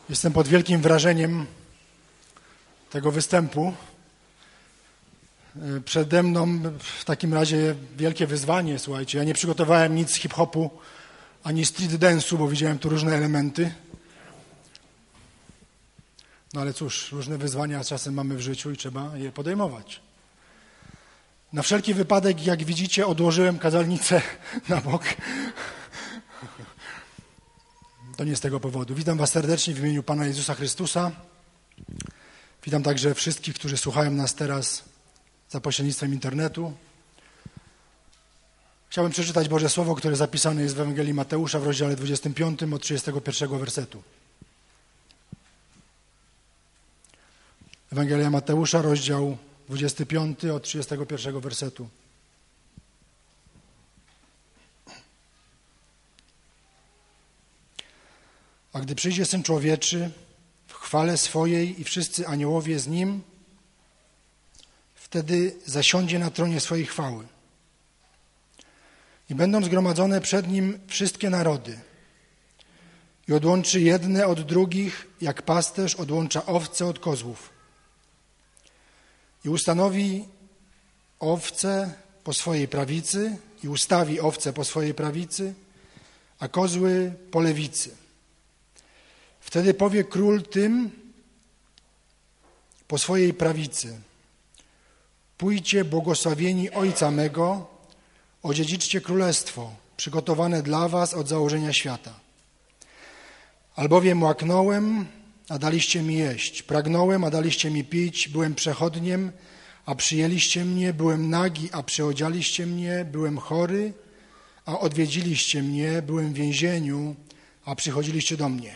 Jestem pod wielkim wrażeniem tego występu. Przede mną w takim razie wielkie wyzwanie, słuchajcie. Ja nie przygotowałem nic z hip-hopu ani street dance'u, bo widziałem tu różne elementy. No ale cóż, różne wyzwania czasem mamy w życiu i trzeba je podejmować. Na wszelki wypadek, jak widzicie, odłożyłem kazalnicę na bok. To nie z tego powodu. Witam was serdecznie w imieniu Pana Jezusa Chrystusa. Witam także wszystkich, którzy słuchają nas teraz za pośrednictwem internetu. Chciałbym przeczytać Boże Słowo, które zapisane jest w Ewangelii Mateusza w rozdziale 25 od 31 wersetu. Ewangelia Mateusza, rozdział 25 od 31 wersetu. A gdy przyjdzie Syn Człowieczy w chwale swojej i wszyscy aniołowie z Nim, wtedy zasiądzie na tronie swojej chwały. I będą zgromadzone przed Nim wszystkie narody. I odłączy jedne od drugich, jak pasterz odłącza owce od kozłów. I ustanowi owce po swojej prawicy i ustawi owce po swojej prawicy, a kozły po lewicy. Wtedy powie król tym po swojej prawicy: pójdźcie, błogosławieni Ojca mego, odziedziczcie królestwo, przygotowane dla was od założenia świata. Albowiem łaknąłem, a daliście mi jeść, pragnąłem, a daliście mi pić, byłem przechodniem, a przyjęliście mnie, byłem nagi, a przyodzialiście mnie, byłem chory, a odwiedziliście mnie, byłem w więzieniu, a przychodziliście do mnie.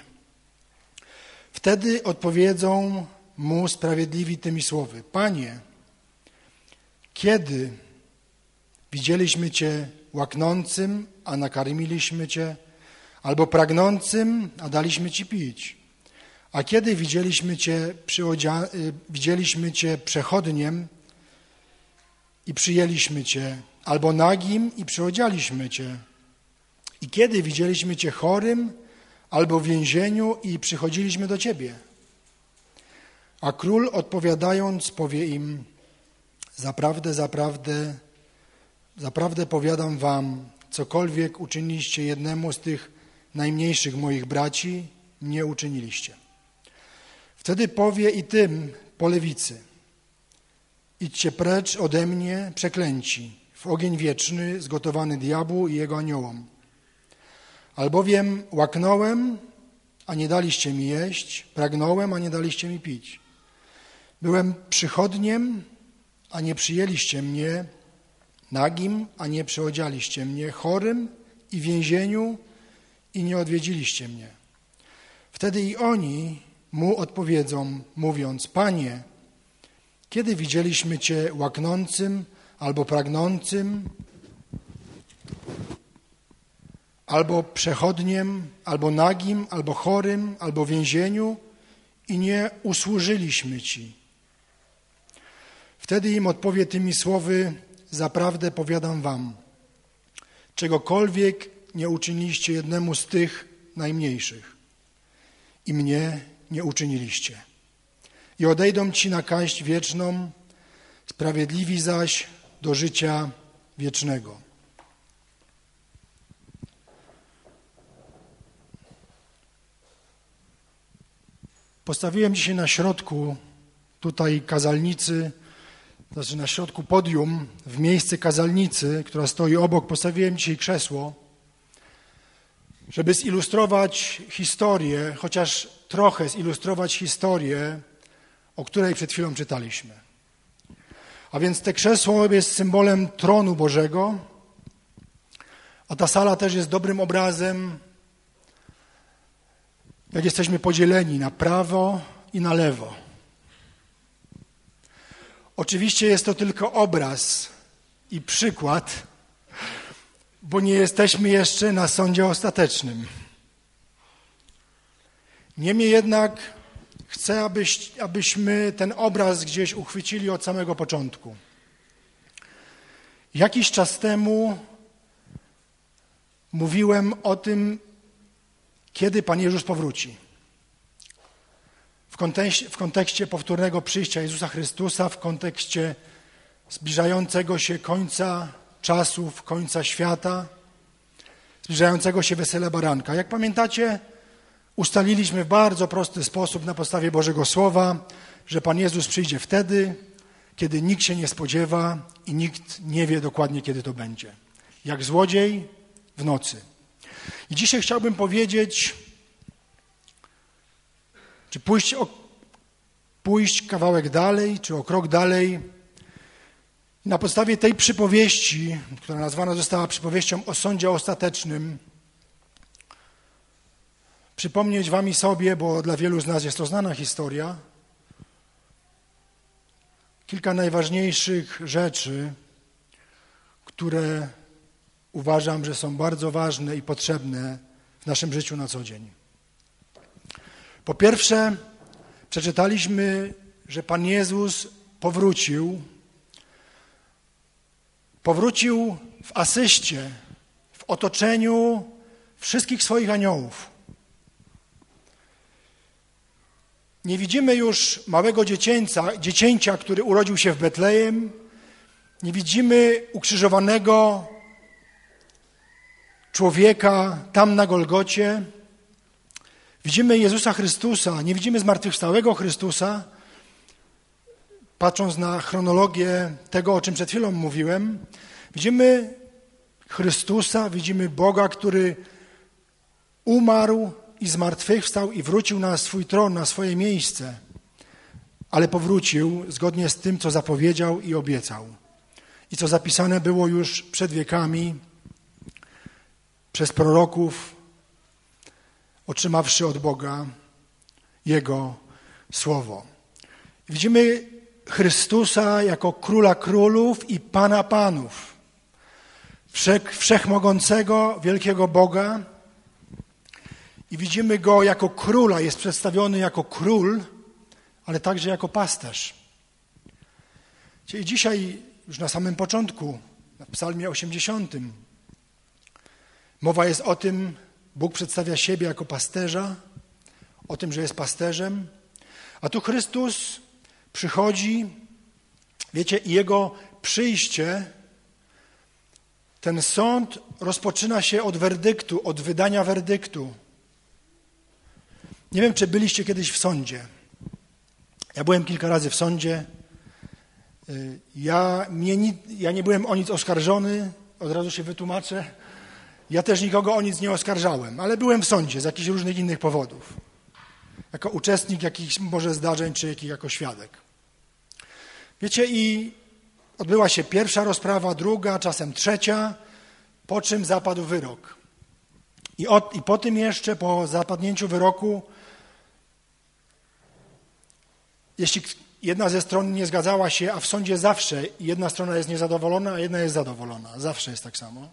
Wtedy odpowiedzą mu sprawiedliwi tymi słowy: Panie, kiedy widzieliśmy Cię łaknącym, a nakarmiliśmy Cię, albo pragnącym, a daliśmy Ci pić? A kiedy widzieliśmy Cię przechodniem i przyjęliśmy Cię, albo nagim i przyodzialiśmy Cię? I kiedy widzieliśmy Cię chorym, albo w więzieniu i przychodziliśmy do Ciebie? A król odpowiadając powie im: Zaprawdę powiadam wam, cokolwiek uczyniliście jednemu z tych najmniejszych moich braci, mnie uczyniliście. Wtedy powie i tym po lewicy: idźcie precz ode mnie, przeklęci, w ogień wieczny, zgotowany diabłu i jego aniołom. Albowiem łaknąłem, a nie daliście mi jeść, pragnąłem, a nie daliście mi pić. Byłem przychodniem, a nie przyjęliście mnie, nagim, a nie przyodzialiście mnie, chorym i w więzieniu i nie odwiedziliście mnie. Wtedy i oni mu odpowiedzą, mówiąc: Panie, kiedy widzieliśmy Cię łaknącym albo pragnącym, albo przechodniem, albo nagim, albo chorym, albo w więzieniu i nie usłużyliśmy Ci? Wtedy im odpowie tymi słowy: zaprawdę powiadam wam, czegokolwiek nie uczyniliście jednemu z tych najmniejszych, i mnie nie uczyniliście. I odejdą ci na kaść wieczną, sprawiedliwi zaś do życia wiecznego. Postawiłem dzisiaj na środku tutaj kazalnicy, znaczy na środku podium, w miejsce kazalnicy, która stoi obok, postawiłem dzisiaj krzesło, żeby zilustrować historię, chociaż trochę zilustrować historię, o której przed chwilą czytaliśmy. A więc te krzesło jest symbolem tronu Bożego, a ta sala też jest dobrym obrazem, jak jesteśmy podzieleni na prawo i na lewo. Oczywiście jest to tylko obraz i przykład, bo nie jesteśmy jeszcze na sądzie ostatecznym. Niemniej jednak chcę, abyśmy ten obraz gdzieś uchwycili od samego początku. Jakiś czas temu mówiłem o tym, kiedy Pan Jezus powróci. w kontekście powtórnego przyjścia Jezusa Chrystusa, w kontekście zbliżającego się końca czasów, końca świata, zbliżającego się wesela baranka. Jak pamiętacie, ustaliliśmy w bardzo prosty sposób na podstawie Bożego Słowa, że Pan Jezus przyjdzie wtedy, kiedy nikt się nie spodziewa i nikt nie wie dokładnie, kiedy to będzie. Jak złodziej w nocy. I dzisiaj chciałbym powiedzieć, czy pójść kawałek dalej, czy o krok dalej. Na podstawie tej przypowieści, która nazwana została przypowieścią o sądzie ostatecznym, przypomnieć wam i sobie, bo dla wielu z nas jest to znana historia, kilka najważniejszych rzeczy, które uważam, że są bardzo ważne i potrzebne w naszym życiu na co dzień. Po pierwsze, przeczytaliśmy, że Pan Jezus powrócił w asyście, w otoczeniu wszystkich swoich aniołów. Nie widzimy już małego dziecięcia, który urodził się w Betlejem. Nie widzimy ukrzyżowanego człowieka tam na Golgocie. Widzimy Jezusa Chrystusa, nie widzimy zmartwychwstałego Chrystusa. Patrząc na chronologię tego, o czym przed chwilą mówiłem, widzimy Chrystusa, widzimy Boga, który umarł i zmartwychwstał i wrócił na swój tron, na swoje miejsce, ale powrócił zgodnie z tym, co zapowiedział i obiecał i co zapisane było już przed wiekami przez proroków, otrzymawszy od Boga Jego Słowo. Widzimy Chrystusa jako Króla Królów i Pana Panów, wszechmogącego, wielkiego Boga. I widzimy Go jako Króla, jest przedstawiony jako Król, ale także jako pasterz. I dzisiaj, już na samym początku, w Psalmie 80, mowa jest o tym, Bóg przedstawia siebie jako pasterza, o tym, że jest pasterzem, a tu Chrystus przychodzi, wiecie, i Jego przyjście, ten sąd rozpoczyna się od werdyktu, od wydania werdyktu. Nie wiem, czy byliście kiedyś w sądzie. Ja byłem kilka razy w sądzie. Ja nie byłem o nic oskarżony, od razu się wytłumaczę. Ja też nikogo o nic nie oskarżałem, ale byłem w sądzie z jakichś różnych innych powodów. Jako uczestnik jakichś może zdarzeń, czy jako świadek. Wiecie, i odbyła się pierwsza rozprawa, druga, czasem trzecia, po czym zapadł wyrok. I po tym jeszcze, po zapadnięciu wyroku, jeśli jedna ze stron nie zgadzała się, a w sądzie zawsze jedna strona jest niezadowolona, a jedna jest zadowolona. Zawsze jest tak samo.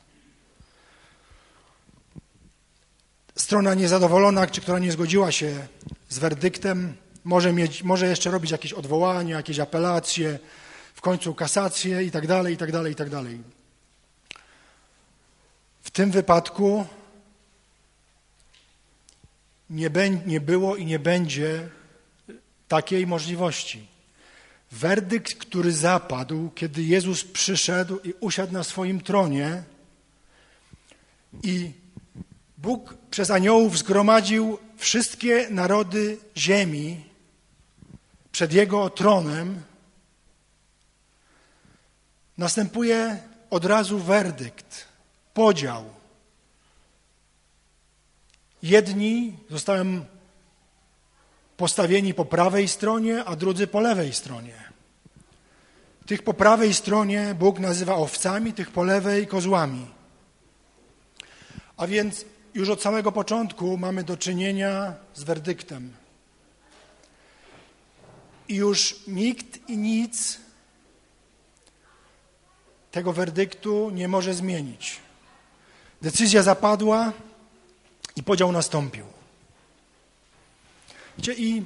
Strona niezadowolona, czy która nie zgodziła się z werdyktem, może jeszcze robić jakieś odwołania, jakieś apelacje, w końcu kasację i tak dalej, i tak dalej, i tak dalej. W tym wypadku nie było i nie będzie takiej możliwości. Werdykt, który zapadł, kiedy Jezus przyszedł i usiadł na swoim tronie i Bóg przez aniołów zgromadził wszystkie narody ziemi przed Jego tronem, następuje od razu werdykt, podział. Jedni zostają postawieni po prawej stronie, a drudzy po lewej stronie. Tych po prawej stronie Bóg nazywa owcami, tych po lewej kozłami. A więc już od samego początku mamy do czynienia z werdyktem. I już nikt i nic tego werdyktu nie może zmienić. Decyzja zapadła i podział nastąpił. Wiecie, i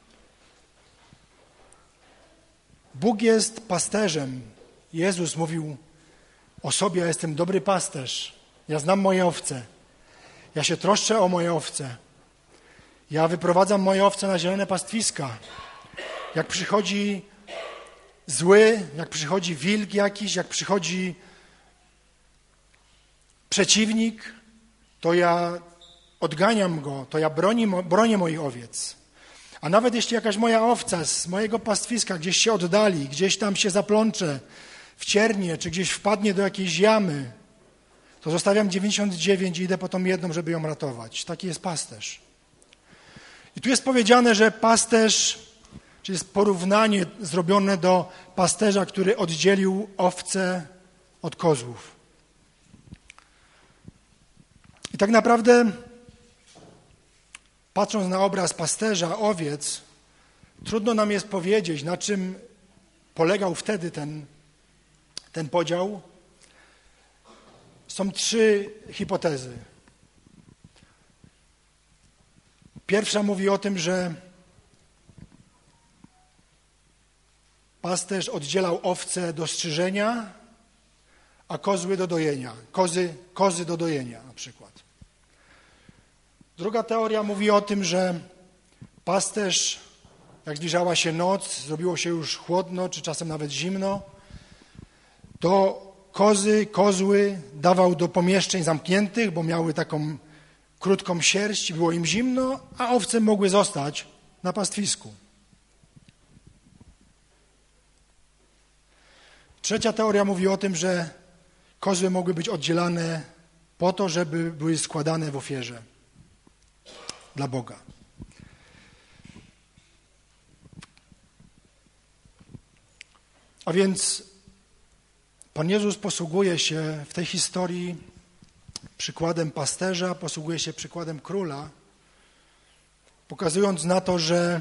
Bóg jest pasterzem. Jezus mówił o sobie, ja jestem dobry pasterz. Ja znam moje owce. Ja się troszczę o moje owce. Ja wyprowadzam moje owce na zielone pastwiska. Jak przychodzi zły, jak przychodzi wilk jakiś, jak przychodzi przeciwnik, to ja odganiam go, to ja bronię moich owiec. A nawet jeśli jakaś moja owca z mojego pastwiska gdzieś się oddali, gdzieś tam się zaplącze w ciernie, czy gdzieś wpadnie do jakiejś jamy, to zostawiam 99 i idę po tą jedną, żeby ją ratować. Taki jest pasterz. I tu jest powiedziane, że pasterz, czy jest porównanie zrobione do pasterza, który oddzielił owce od kozłów. I tak naprawdę, patrząc na obraz pasterza owiec, trudno nam jest powiedzieć, na czym polegał wtedy ten podział. Są 3 hipotezy. Pierwsza mówi o tym, że pasterz oddzielał owce do strzyżenia, a kozły do dojenia. Kozy do dojenia na przykład. Druga teoria mówi o tym, że pasterz, jak zbliżała się noc, zrobiło się już chłodno, czy czasem nawet zimno, to kozły dawał do pomieszczeń zamkniętych, bo miały taką krótką sierść, było im zimno, a owce mogły zostać na pastwisku. Trzecia teoria mówi o tym, że kozły mogły być oddzielane po to, żeby były składane w ofierze dla Boga. A więc Pan Jezus posługuje się w tej historii przykładem pasterza, posługuje się przykładem króla, pokazując na to, że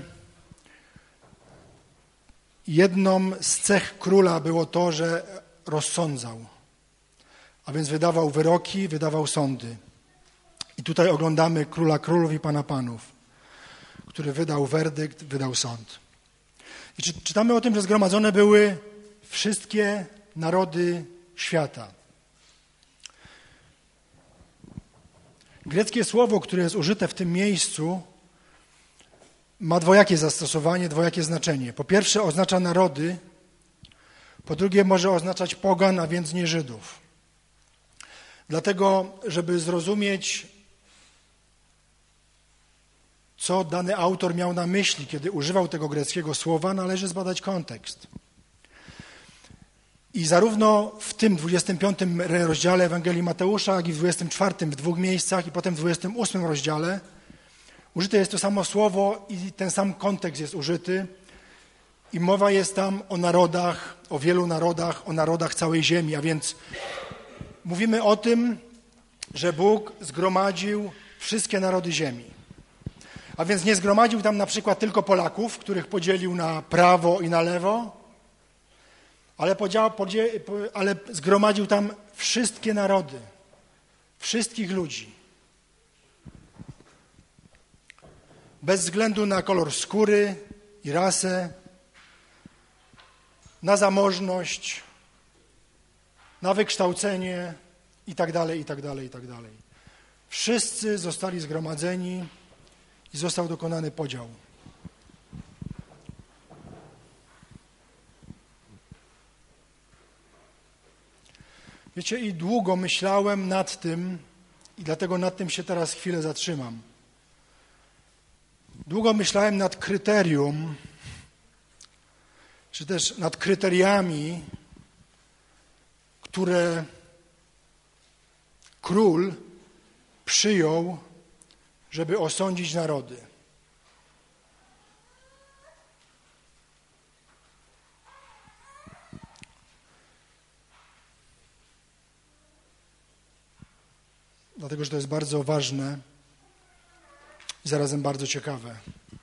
jedną z cech króla było to, że rozsądzał, a więc wydawał wyroki, wydawał sądy. I tutaj oglądamy króla królów i pana panów, który wydał werdykt, wydał sąd. I czytamy o tym, że zgromadzone były wszystkie narody świata. Greckie słowo, które jest użyte w tym miejscu, ma dwojakie zastosowanie, dwojakie znaczenie. Po pierwsze oznacza narody, po drugie może oznaczać pogan, a więc nie Żydów. Dlatego, żeby zrozumieć, co dany autor miał na myśli, kiedy używał tego greckiego słowa, należy zbadać kontekst. I zarówno w tym 25 rozdziale Ewangelii Mateusza, jak i w 24 w 2 miejscach i potem w 28 rozdziale użyte jest to samo słowo i ten sam kontekst jest użyty. I mowa jest tam o narodach, o wielu narodach, o narodach całej ziemi. A więc mówimy o tym, że Bóg zgromadził wszystkie narody ziemi. A więc nie zgromadził tam na przykład tylko Polaków, których podzielił na prawo i na lewo, ale zgromadził tam wszystkie narody, wszystkich ludzi. Bez względu na kolor skóry i rasę, na zamożność, na wykształcenie itd., itd., itd. Wszyscy zostali zgromadzeni i został dokonany podział. Wiecie, i długo myślałem nad tym i dlatego nad tym się teraz chwilę zatrzymam. Długo myślałem nad kryterium, czy też nad kryteriami, które król przyjął, żeby osądzić narody. Dlatego, że to jest bardzo ważne i zarazem bardzo ciekawe.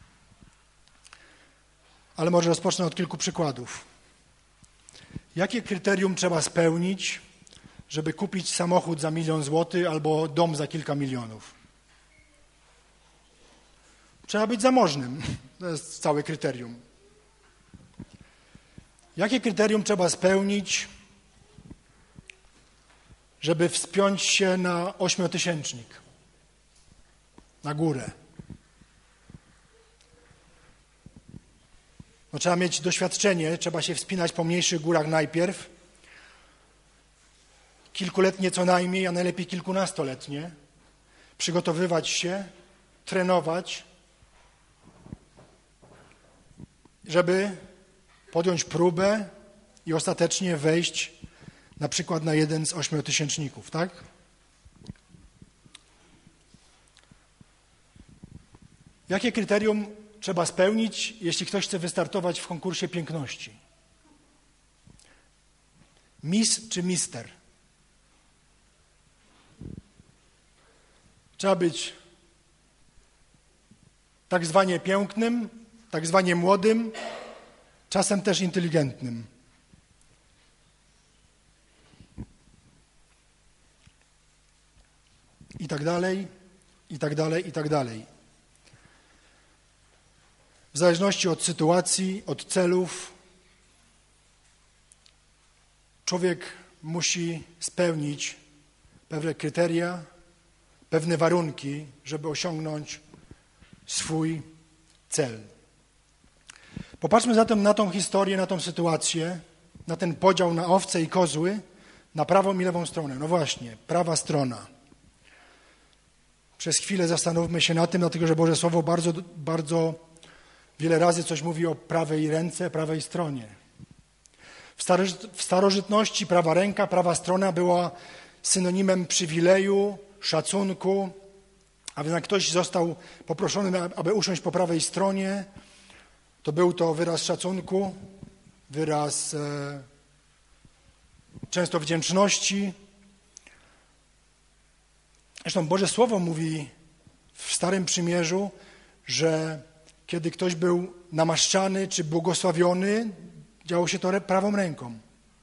Ale może rozpocznę od kilku przykładów. Jakie kryterium trzeba spełnić, żeby kupić samochód za 1 000 000 złotych albo dom za kilka milionów? Trzeba być zamożnym. To jest całe kryterium. Jakie kryterium trzeba spełnić, żeby wspiąć się na 8-tysięcznik, na górę? No, trzeba mieć doświadczenie, trzeba się wspinać po mniejszych górach najpierw, kilkuletnie co najmniej, a najlepiej kilkunastoletnie, przygotowywać się, trenować, żeby podjąć próbę i ostatecznie wejść na przykład na jeden z 8-tysięczników, tak? Jakie kryterium trzeba spełnić, jeśli ktoś chce wystartować w konkursie piękności? Miss czy mister? Trzeba być tak zwanie pięknym, tak zwanie młodym, czasem też inteligentnym. I tak dalej, i tak dalej, i tak dalej. W zależności od sytuacji, od celów, człowiek musi spełnić pewne kryteria, pewne warunki, żeby osiągnąć swój cel. Popatrzmy zatem na tą historię, na tą sytuację, na ten podział na owce i kozły, na prawą i lewą stronę. No właśnie, prawa strona. Przez chwilę zastanówmy się nad tym, dlatego że Boże Słowo bardzo wiele razy coś mówi o prawej ręce, prawej stronie. W starożytności prawa ręka, prawa strona była synonimem przywileju, szacunku, a więc jak ktoś został poproszony, aby usiąść po prawej stronie, to był to wyraz szacunku, wyraz często wdzięczności. Zresztą Boże Słowo mówi w Starym Przymierzu, że kiedy ktoś był namaszczany czy błogosławiony, działo się to prawą ręką.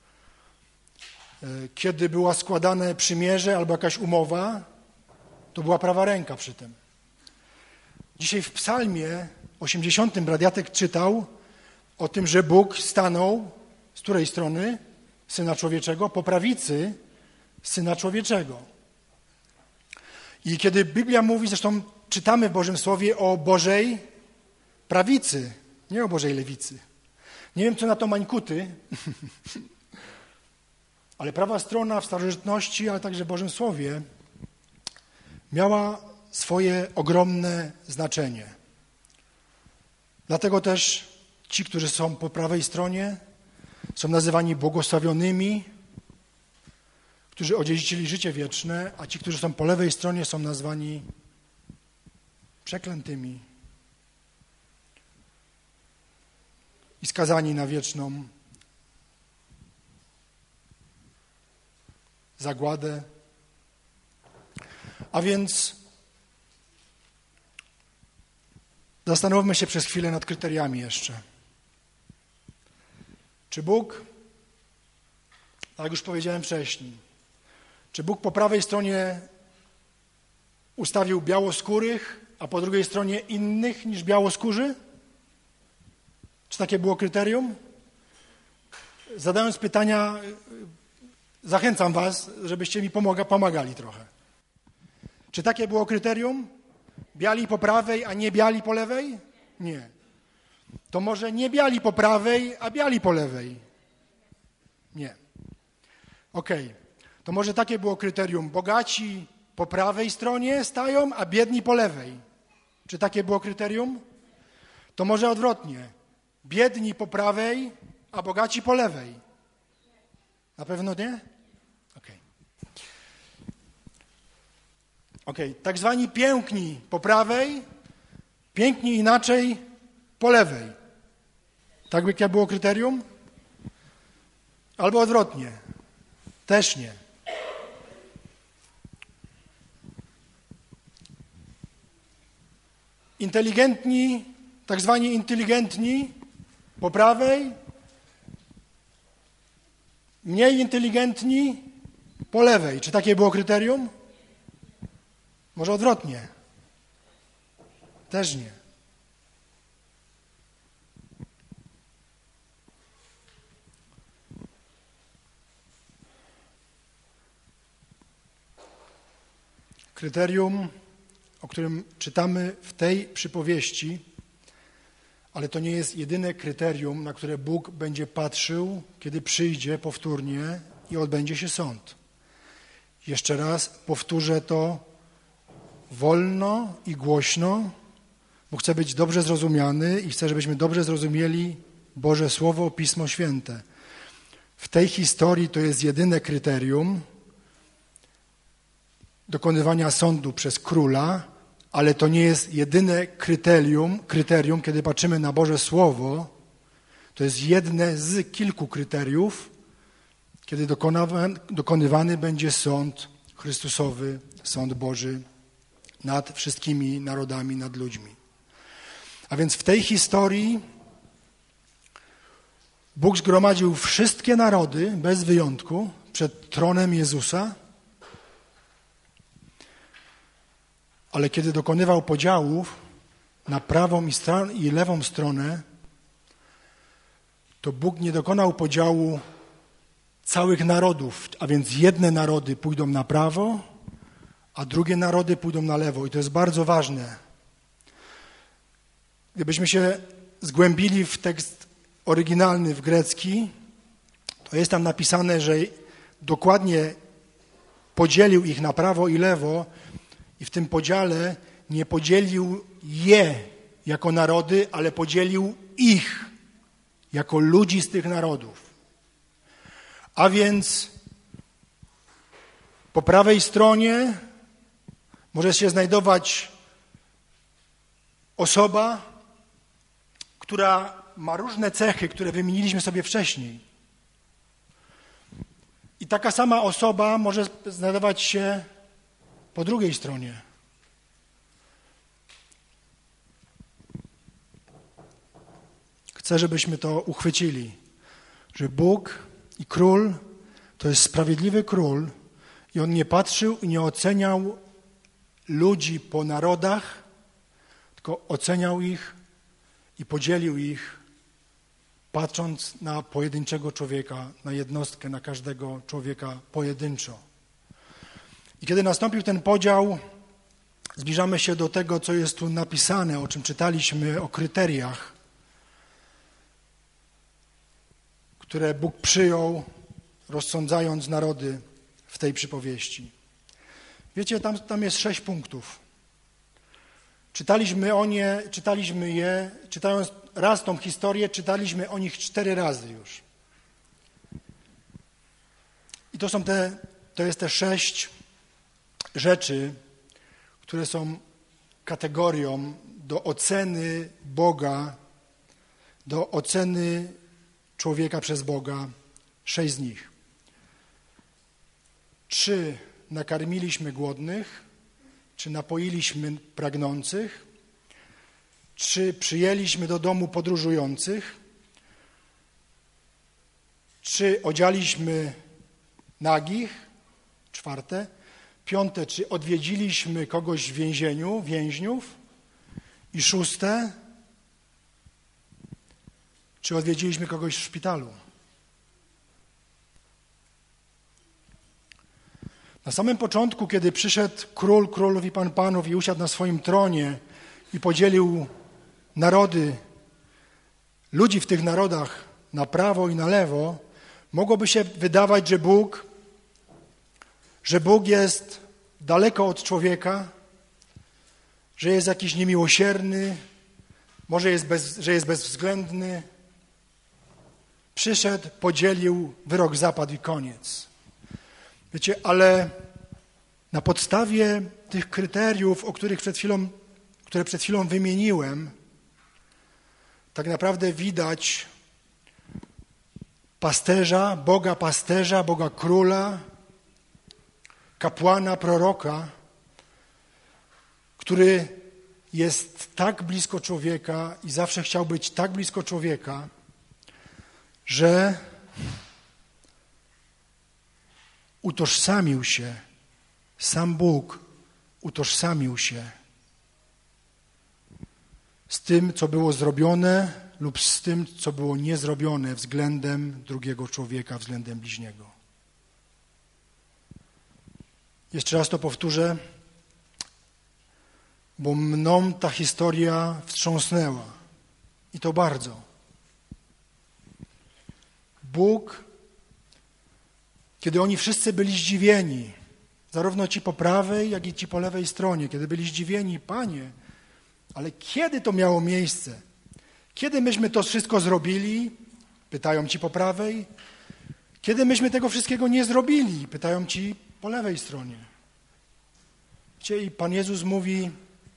Kiedy była składane przymierze albo jakaś umowa, to była prawa ręka przy tym. Dzisiaj w Psalmie 80 brat Jacek czytał o tym, że Bóg stanął z której strony Syna Człowieczego? Po prawicy Syna Człowieczego. I kiedy Biblia mówi, zresztą czytamy w Bożym Słowie o Bożej prawicy, nie o Bożej lewicy. Nie wiem, co na to Mańkuty, ale prawa strona w starożytności, ale także w Bożym Słowie miała swoje ogromne znaczenie. Dlatego też ci, którzy są po prawej stronie, są nazywani błogosławionymi, którzy odziedziczyli życie wieczne, a ci, którzy są po lewej stronie, są nazwani przeklętymi i skazani na wieczną zagładę. A więc zastanówmy się przez chwilę nad kryteriami jeszcze. Czy Bóg, tak jak już powiedziałem wcześniej, czy Bóg po prawej stronie ustawił białoskórych, a po drugiej stronie innych niż białoskórzy? Czy takie było kryterium? Zadając pytania, zachęcam was, żebyście mi pomagali trochę. Czy takie było kryterium? Biali po prawej, a nie biali po lewej? Nie. To może nie biali po prawej, a biali po lewej? Nie. Okej. To może takie było kryterium. Bogaci po prawej stronie stają, a biedni po lewej. Czy takie było kryterium? To może odwrotnie. Biedni po prawej, a bogaci po lewej. Na pewno nie? Okej. Tak zwani piękni po prawej, piękni inaczej po lewej. Tak by jakie było kryterium? Albo odwrotnie. Też nie. Inteligentni, tak zwani inteligentni po prawej, mniej inteligentni po lewej. Czy takie było kryterium? Może odwrotnie. Też nie. Kryterium, o którym czytamy w tej przypowieści, ale to nie jest jedyne kryterium, na które Bóg będzie patrzył, kiedy przyjdzie powtórnie i odbędzie się sąd. Jeszcze raz powtórzę to wolno i głośno, bo chcę być dobrze zrozumiany i chcę, żebyśmy dobrze zrozumieli Boże Słowo, Pismo Święte. W tej historii to jest jedyne kryterium dokonywania sądu przez króla, ale to nie jest jedyne kryterium, kiedy patrzymy na Boże Słowo. To jest jedne z kilku kryteriów, kiedy dokonywany będzie sąd Chrystusowy, sąd Boży nad wszystkimi narodami, nad ludźmi. A więc w tej historii Bóg zgromadził wszystkie narody, bez wyjątku, przed tronem Jezusa, ale kiedy dokonywał podziałów na prawą i lewą stronę, to Bóg nie dokonał podziału całych narodów, a więc jedne narody pójdą na prawo, a drugie narody pójdą na lewo. I to jest bardzo ważne. Gdybyśmy się zgłębili w tekst oryginalny, w grecki, to jest tam napisane, że dokładnie podzielił ich na prawo i lewo i w tym podziale nie podzielił je jako narody, ale podzielił ich jako ludzi z tych narodów. A więc po prawej stronie może się znajdować osoba, która ma różne cechy, które wymieniliśmy sobie wcześniej. I taka sama osoba może znajdować się po drugiej stronie. Chcę, żebyśmy to uchwycili, że Bóg i Król to jest sprawiedliwy Król i On nie patrzył i nie oceniał ludzi po narodach, tylko oceniał ich i podzielił ich, patrząc na pojedynczego człowieka, na jednostkę, na każdego człowieka pojedynczo. I kiedy nastąpił ten podział, zbliżamy się do tego, co jest tu napisane, o czym czytaliśmy, o kryteriach, które Bóg przyjął, rozsądzając narody w tej przypowieści. Wiecie, tam jest 6 punktów. Czytaliśmy je, czytając raz tą historię, czytaliśmy o nich 4 razy już. I to jest te 6 rzeczy, które są kategorią do oceny Boga, do oceny człowieka przez Boga. 6 z nich. 3 nakarmiliśmy głodnych, czy napoiliśmy pragnących, czy przyjęliśmy do domu podróżujących, czy odzialiśmy nagich, 4. 5, czy odwiedziliśmy kogoś w więzieniu, więźniów, i 6, czy odwiedziliśmy kogoś w szpitalu. Na samym początku, kiedy przyszedł król królów i pan panów i usiadł na swoim tronie i podzielił narody, ludzi w tych narodach na prawo i na lewo, mogłoby się wydawać, że Bóg jest daleko od człowieka, że jest jakiś niemiłosierny, może że jest bezwzględny. Przyszedł, podzielił, wyrok zapadł i koniec. Wiecie, ale na podstawie tych kryteriów, które przed chwilą wymieniłem, tak naprawdę widać pasterza, Boga króla, kapłana, proroka, który jest tak blisko człowieka i zawsze chciał być tak blisko człowieka, że utożsamił się, sam Bóg utożsamił się z tym, co było zrobione lub z tym, co było niezrobione względem drugiego człowieka, względem bliźniego. Jeszcze raz to powtórzę, bo mną ta historia wstrząsnęła I to bardzo. Bóg, kiedy oni wszyscy byli zdziwieni, zarówno ci po prawej, jak i ci po lewej stronie, kiedy byli zdziwieni, Panie, ale kiedy to miało miejsce? Kiedy myśmy to wszystko zrobili? Pytają ci po prawej. Kiedy myśmy tego wszystkiego nie zrobili? Pytają ci po lewej stronie. I Pan Jezus mówi,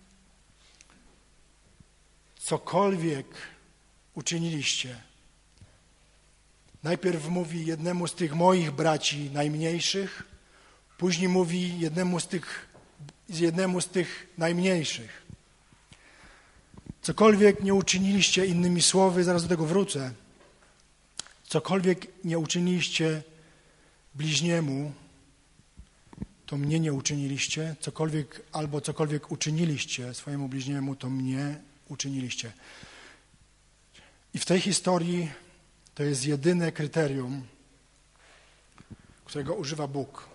cokolwiek uczyniliście. Najpierw mówi jednemu z tych moich braci najmniejszych, później mówi jednemu z tych najmniejszych. Cokolwiek nie uczyniliście, innymi słowy, zaraz do tego wrócę, cokolwiek nie uczyniliście bliźniemu, to mnie nie uczyniliście, cokolwiek uczyniliście swojemu bliźniemu, to mnie uczyniliście. I w tej historii to jest jedyne kryterium, którego używa Bóg.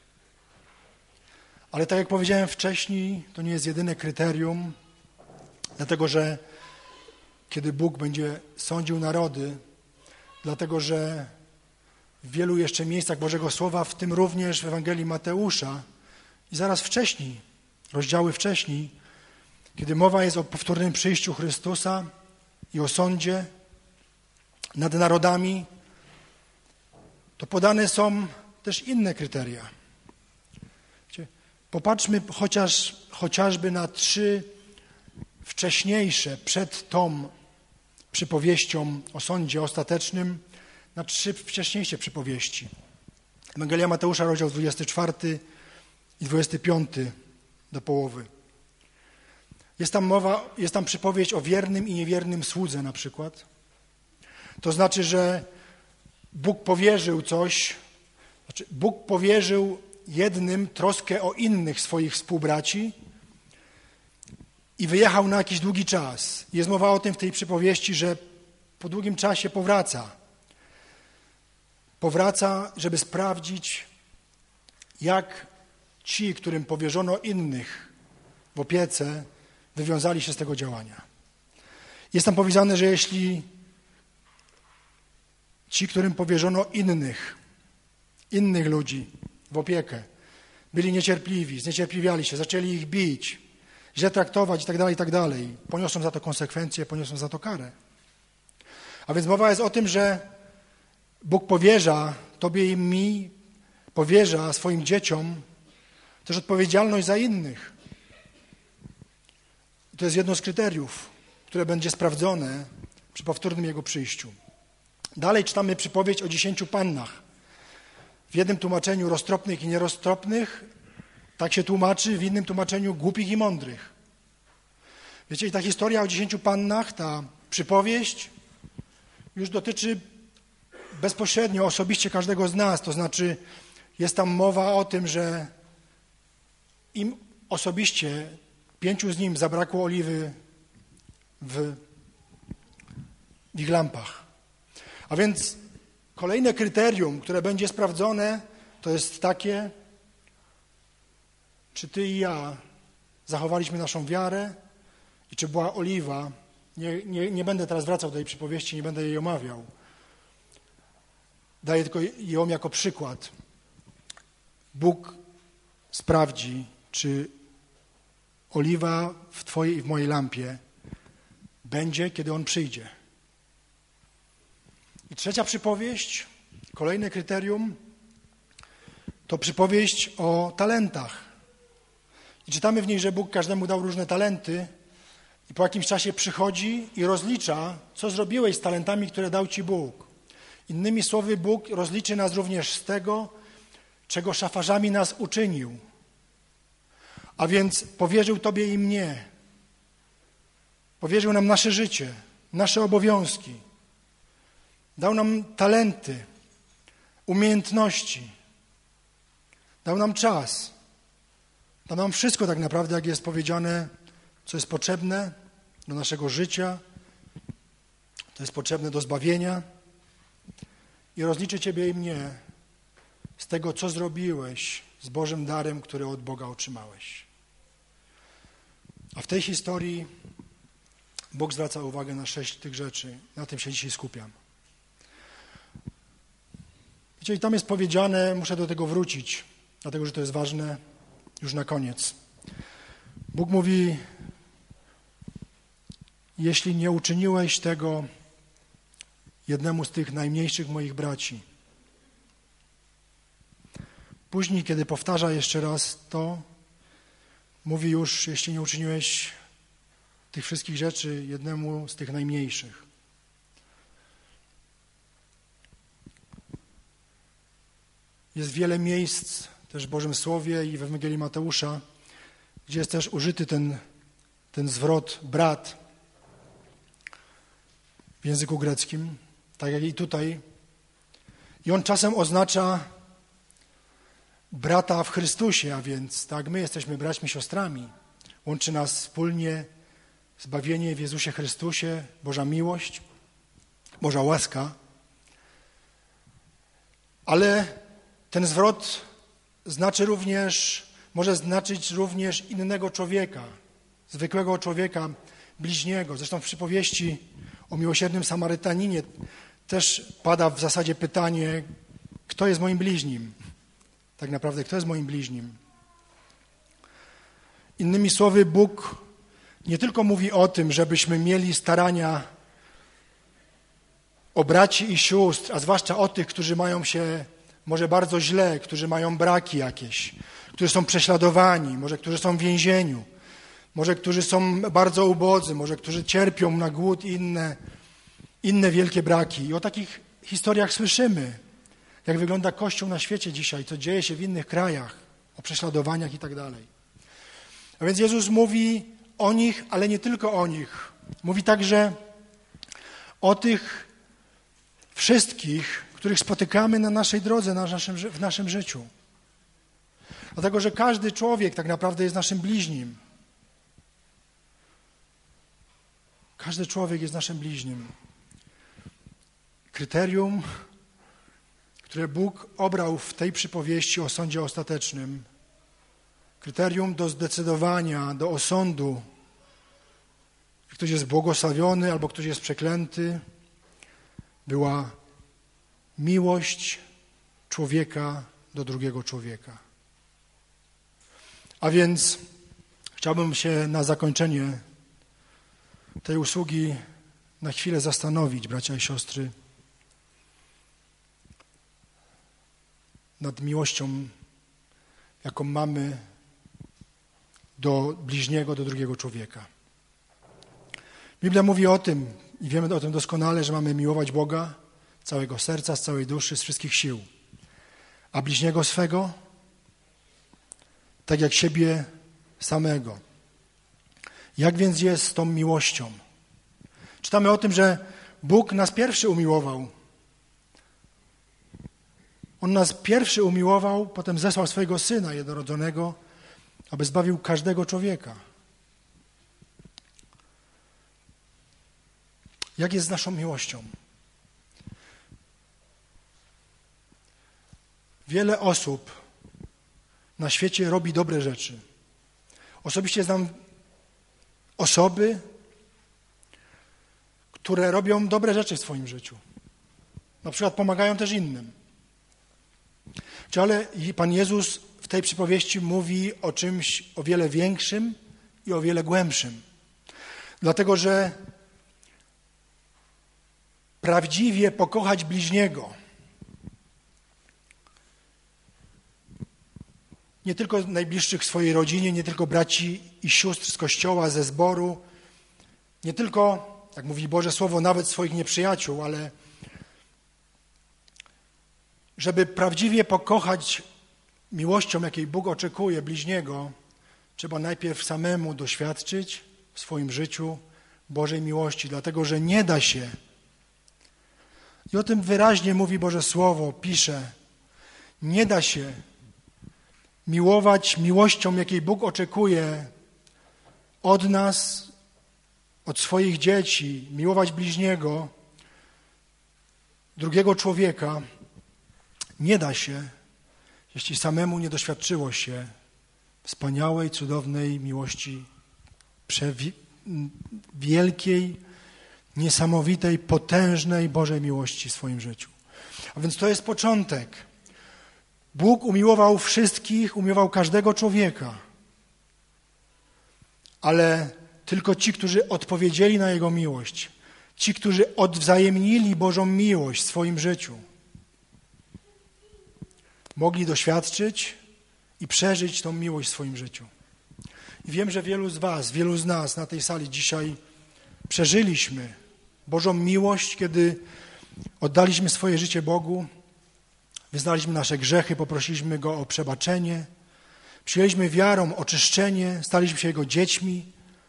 Ale tak jak powiedziałem wcześniej, to nie jest jedyne kryterium, dlatego że kiedy Bóg będzie sądził narody, dlatego że w wielu jeszcze miejscach Bożego Słowa, w tym również w Ewangelii Mateusza i zaraz wcześniej, rozdziały wcześniej, kiedy mowa jest o powtórnym przyjściu Chrystusa i o sądzie nad narodami, to podane są też inne kryteria. Popatrzmy chociażby na 3 wcześniejsze, przed tą przypowieścią o sądzie ostatecznym, na 3 wcześniejsze przypowieści. Ewangelia Mateusza, rozdział 24 i 25 do połowy. Jest tam przypowieść o wiernym i niewiernym słudze na przykład. To znaczy, że Bóg powierzył jednym troskę o innych swoich współbraci i wyjechał na jakiś długi czas. Jest mowa o tym w tej przypowieści, że po długim czasie powraca. Powraca, żeby sprawdzić, jak ci, którym powierzono innych w opiece, wywiązali się z tego działania. Jest tam powiedziane, że jeśli ci, którym powierzono innych ludzi w opiekę, byli niecierpliwi, zniecierpliwiali się, zaczęli ich bić, źle traktować i tak dalej, poniosą za to konsekwencje, poniosą za to karę. A więc mowa jest o tym, że Bóg powierza Tobie i mi, powierza swoim dzieciom też odpowiedzialność za innych. I to jest jedno z kryteriów, które będzie sprawdzone przy powtórnym Jego przyjściu. Dalej czytamy przypowieść o 10 pannach. W jednym tłumaczeniu roztropnych i nieroztropnych, tak się tłumaczy, w innym tłumaczeniu głupich i mądrych. Wiecie, i ta historia o 10 pannach, ta przypowieść już dotyczy bezpośrednio, osobiście każdego z nas. To znaczy jest tam mowa o tym, że im osobiście 5 z nim zabrakło oliwy w ich lampach. A więc kolejne kryterium, które będzie sprawdzone, to jest takie, czy ty i ja zachowaliśmy naszą wiarę i czy była oliwa. Nie będę teraz wracał do tej przypowieści, nie będę jej omawiał. Daję tylko ją jako przykład. Bóg sprawdzi, czy oliwa w twojej i w mojej lampie będzie, kiedy On przyjdzie. I trzecia przypowieść, kolejne kryterium, to przypowieść o talentach. I czytamy w niej, że Bóg każdemu dał różne talenty i po jakimś czasie przychodzi i rozlicza, co zrobiłeś z talentami, które dał ci Bóg. Innymi słowy, Bóg rozliczy nas również z tego, czego szafarzami nas uczynił. A więc powierzył Tobie i mnie. Powierzył nam nasze życie, nasze obowiązki. Dał nam talenty, umiejętności. Dał nam czas. Dał nam wszystko tak naprawdę, jak jest powiedziane, co jest potrzebne do naszego życia, to jest potrzebne do zbawienia. I rozliczy Ciebie i mnie z tego, co zrobiłeś z Bożym darem, który od Boga otrzymałeś. A w tej historii Bóg zwraca uwagę na 6 tych rzeczy. Na tym się dzisiaj skupiam. Wiecie, i tam jest powiedziane, muszę do tego wrócić, dlatego że to jest ważne już na koniec. Bóg mówi, jeśli nie uczyniłeś tego jednemu z tych najmniejszych moich braci. Później, kiedy powtarza jeszcze raz to, mówi już, jeśli nie uczyniłeś tych wszystkich rzeczy jednemu z tych najmniejszych. Jest wiele miejsc też w Bożym Słowie i w Ewangelii Mateusza, gdzie jest też użyty ten zwrot brat w języku greckim, tak jak i tutaj. I on czasem oznacza brata w Chrystusie, a więc tak, my jesteśmy braćmi, siostrami. Łączy nas wspólnie zbawienie w Jezusie Chrystusie, Boża miłość, Boża łaska. Ale ten zwrot może znaczyć również innego człowieka, zwykłego człowieka, bliźniego. Zresztą w przypowieści o miłosiernym Samarytaninie też pada w zasadzie pytanie, kto jest moim bliźnim? Tak naprawdę, kto jest moim bliźnim? Innymi słowy, Bóg nie tylko mówi o tym, żebyśmy mieli starania o braci i sióstr, a zwłaszcza o tych, którzy mają się może bardzo źle, którzy mają braki jakieś, którzy są prześladowani, może którzy są w więzieniu, może którzy są bardzo ubodzy, może którzy cierpią na głód i inne wielkie braki. I o takich historiach słyszymy, jak wygląda Kościół na świecie dzisiaj, co dzieje się w innych krajach, o prześladowaniach i tak dalej. A więc Jezus mówi o nich, ale nie tylko o nich. Mówi także o tych wszystkich, których spotykamy na naszej drodze, w naszym życiu. Dlatego, że każdy człowiek tak naprawdę jest naszym bliźnim. Każdy człowiek jest naszym bliźnim. Kryterium, które Bóg obrał w tej przypowieści o sądzie ostatecznym, kryterium do zdecydowania, do osądu, czy ktoś jest błogosławiony albo ktoś jest przeklęty, była miłość człowieka do drugiego człowieka. A więc chciałbym się na zakończenie tej usługi na chwilę zastanowić, bracia i siostry, nad miłością, jaką mamy do bliźniego, do drugiego człowieka. Biblia mówi o tym i wiemy o tym doskonale, że mamy miłować Boga z całego serca, z całej duszy, z wszystkich sił, a bliźniego swego tak jak siebie samego. Jak więc jest z tą miłością? Czytamy o tym, że Bóg nas pierwszy umiłował. On nas pierwszy umiłował, potem zesłał swojego Syna jednorodzonego, aby zbawił każdego człowieka. Jak jest z naszą miłością? Wiele osób na świecie robi dobre rzeczy. Osobiście znam osoby, które robią dobre rzeczy w swoim życiu. Na przykład pomagają też innym. Ale Pan Jezus w tej przypowieści mówi o czymś o wiele większym i o wiele głębszym. Dlatego, że prawdziwie pokochać bliźniego, nie tylko najbliższych w swojej rodzinie, nie tylko braci i sióstr z Kościoła, ze zboru, nie tylko, jak mówi Boże Słowo, nawet swoich nieprzyjaciół, ale żeby prawdziwie pokochać miłością, jakiej Bóg oczekuje bliźniego, trzeba najpierw samemu doświadczyć w swoim życiu Bożej miłości, dlatego że nie da się. I o tym wyraźnie mówi Boże Słowo, pisze, nie da się miłować miłością, jakiej Bóg oczekuje od nas, od swoich dzieci, miłować bliźniego, drugiego człowieka, nie da się, jeśli samemu nie doświadczyło się wspaniałej, cudownej miłości wielkiej, niesamowitej, potężnej Bożej miłości w swoim życiu. A więc to jest początek. Bóg umiłował wszystkich, umiłował każdego człowieka. Ale tylko ci, którzy odpowiedzieli na Jego miłość, ci, którzy odwzajemnili Bożą miłość w swoim życiu, mogli doświadczyć i przeżyć tą miłość w swoim życiu. I wiem, że wielu z was, wielu z nas na tej sali dzisiaj przeżyliśmy Bożą miłość, kiedy oddaliśmy swoje życie Bogu, wyznaliśmy nasze grzechy, poprosiliśmy Go o przebaczenie, przyjęliśmy wiarą oczyszczenie, staliśmy się Jego dziećmi,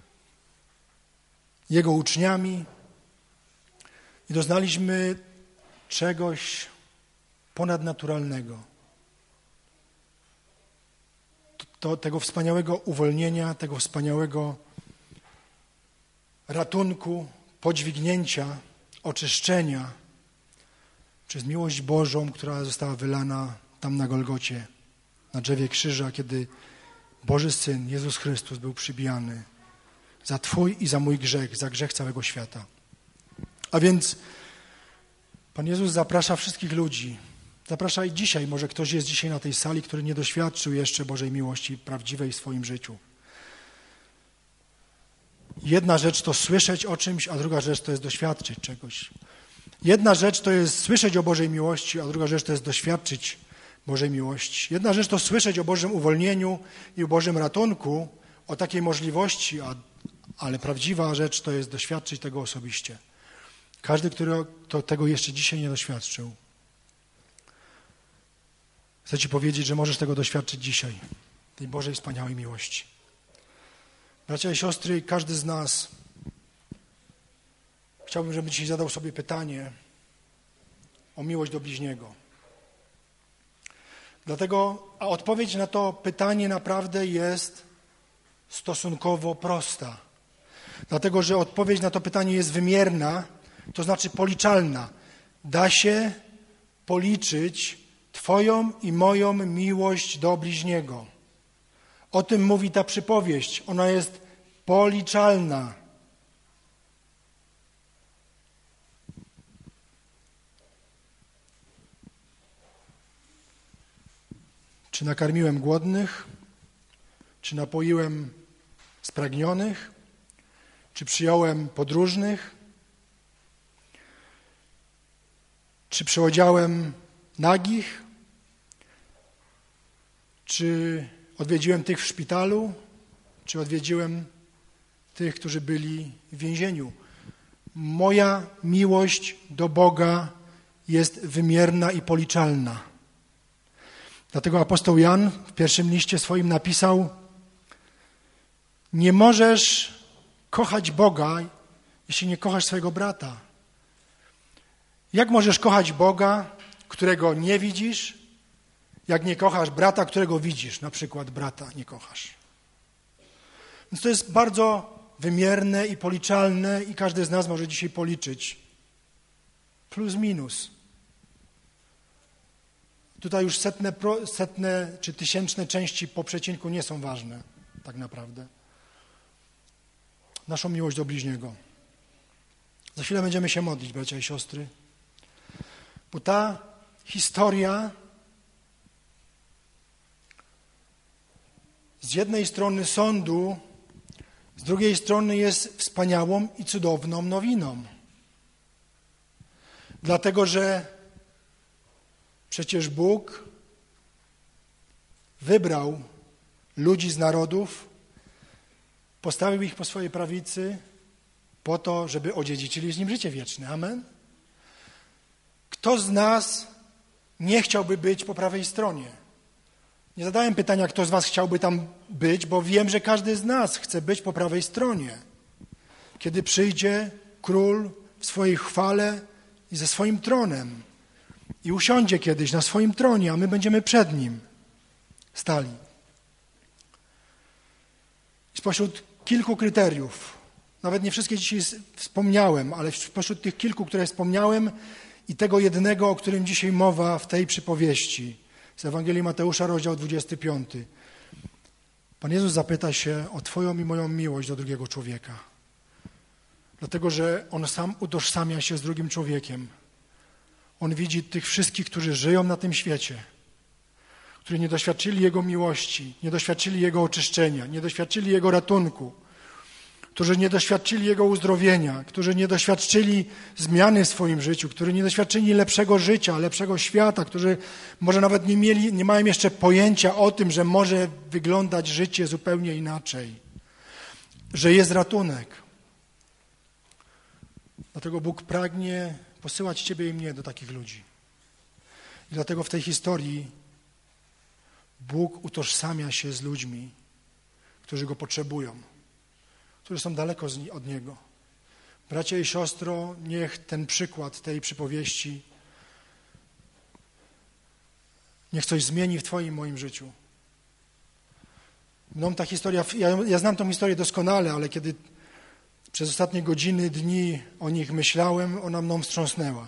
Jego uczniami i doznaliśmy czegoś ponadnaturalnego. Tego wspaniałego uwolnienia, tego wspaniałego ratunku, podźwignięcia, oczyszczenia przez miłość Bożą, która została wylana tam na Golgocie, na drzewie krzyża, kiedy Boży Syn, Jezus Chrystus, był przybijany za Twój i za mój grzech, za grzech całego świata. A więc Pan Jezus zaprasza wszystkich ludzi. Zaprasza i dzisiaj, może ktoś jest dzisiaj na tej sali, który nie doświadczył jeszcze Bożej miłości prawdziwej w swoim życiu. Jedna rzecz to słyszeć o czymś, a druga rzecz to jest doświadczyć czegoś. Jedna rzecz to jest słyszeć o Bożej miłości, a druga rzecz to jest doświadczyć Bożej miłości. Jedna rzecz to słyszeć o Bożym uwolnieniu i o Bożym ratunku, o takiej możliwości, ale prawdziwa rzecz to jest doświadczyć tego osobiście. Każdy, który tego jeszcze dzisiaj nie doświadczył, chcę Ci powiedzieć, że możesz tego doświadczyć dzisiaj, tej Bożej wspaniałej miłości. Bracia i siostry, każdy z nas, chciałbym, żeby dzisiaj zadał sobie pytanie o miłość do bliźniego. A odpowiedź na to pytanie naprawdę jest stosunkowo prosta. Dlatego, że odpowiedź na to pytanie jest wymierna, to znaczy policzalna. Da się policzyć Twoją i moją miłość do bliźniego. O tym mówi ta przypowieść. Ona jest policzalna. Czy nakarmiłem głodnych? Czy napoiłem spragnionych? Czy przyjąłem podróżnych? Czy przyodziałem nagich? Czy odwiedziłem tych w szpitalu? Czy odwiedziłem tych, którzy byli w więzieniu? Moja miłość do Boga jest wymierna i policzalna. Dlatego apostoł Jan w pierwszym liście swoim napisał: nie możesz kochać Boga, jeśli nie kochasz swojego brata. Jak możesz kochać Boga, którego nie widzisz, jak nie kochasz brata, którego widzisz? Na przykład brata nie kochasz. Więc to jest bardzo wymierne i policzalne i każdy z nas może dzisiaj policzyć. Plus, minus. Tutaj już setne czy tysięczne części po przecinku nie są ważne tak naprawdę. Naszą miłość do bliźniego. Za chwilę będziemy się modlić, bracia i siostry, bo ta historia z jednej strony sądu, z drugiej strony jest wspaniałą i cudowną nowiną. Dlatego, że przecież Bóg wybrał ludzi z narodów, postawił ich po swojej prawicy po to, żeby odziedziczyli z Nim życie wieczne. Amen? Kto z nas nie chciałby być po prawej stronie? Nie zadałem pytania, kto z was chciałby tam być, bo wiem, że każdy z nas chce być po prawej stronie. Kiedy przyjdzie Król w swojej chwale i ze swoim tronem i usiądzie kiedyś na swoim tronie, a my będziemy przed Nim stali. Spośród kilku kryteriów, nawet nie wszystkie dzisiaj wspomniałem, ale spośród tych kilku, które wspomniałem i tego jednego, o którym dzisiaj mowa w tej przypowieści z Ewangelii Mateusza, rozdział 25. Pan Jezus zapyta się o Twoją i moją miłość do drugiego człowieka. Dlatego, że On sam utożsamia się z drugim człowiekiem. On widzi tych wszystkich, którzy żyją na tym świecie, którzy nie doświadczyli Jego miłości, nie doświadczyli Jego oczyszczenia, nie doświadczyli Jego ratunku, którzy nie doświadczyli Jego uzdrowienia, którzy nie doświadczyli zmiany w swoim życiu, którzy nie doświadczyli lepszego życia, lepszego świata, którzy może nawet nie mają jeszcze pojęcia o tym, że może wyglądać życie zupełnie inaczej, że jest ratunek. Dlatego Bóg pragnie posyłać Ciebie i mnie do takich ludzi. I dlatego w tej historii Bóg utożsamia się z ludźmi, którzy Go potrzebują, którzy są daleko od Niego. Bracia i siostro, niech ten przykład tej przypowieści niech coś zmieni w Twoim, moim życiu. Mną ta historia, ja znam tą historię doskonale, ale kiedy przez ostatnie godziny, dni o nich myślałem, ona mną wstrząsnęła.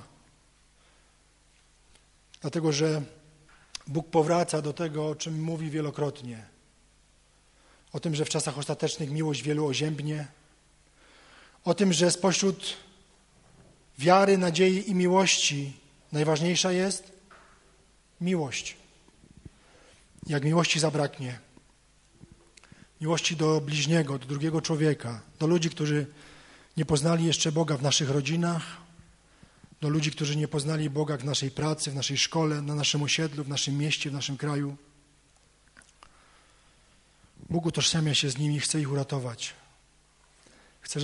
Dlatego, że Bóg powraca do tego, o czym mówi wielokrotnie. O tym, że w czasach ostatecznych miłość wielu oziębnie. O tym, że spośród wiary, nadziei i miłości najważniejsza jest miłość. Jak miłości zabraknie, miłości do bliźniego, do drugiego człowieka, do ludzi, którzy nie poznali jeszcze Boga w naszych rodzinach, do ludzi, którzy nie poznali Boga w naszej pracy, w naszej szkole, na naszym osiedlu, w naszym mieście, w naszym kraju. Bóg utożsamia się z nimi, chce ich uratować. Chce,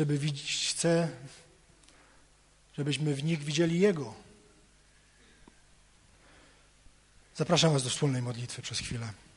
żebyśmy w nich widzieli Jego. Zapraszam Was do wspólnej modlitwy przez chwilę.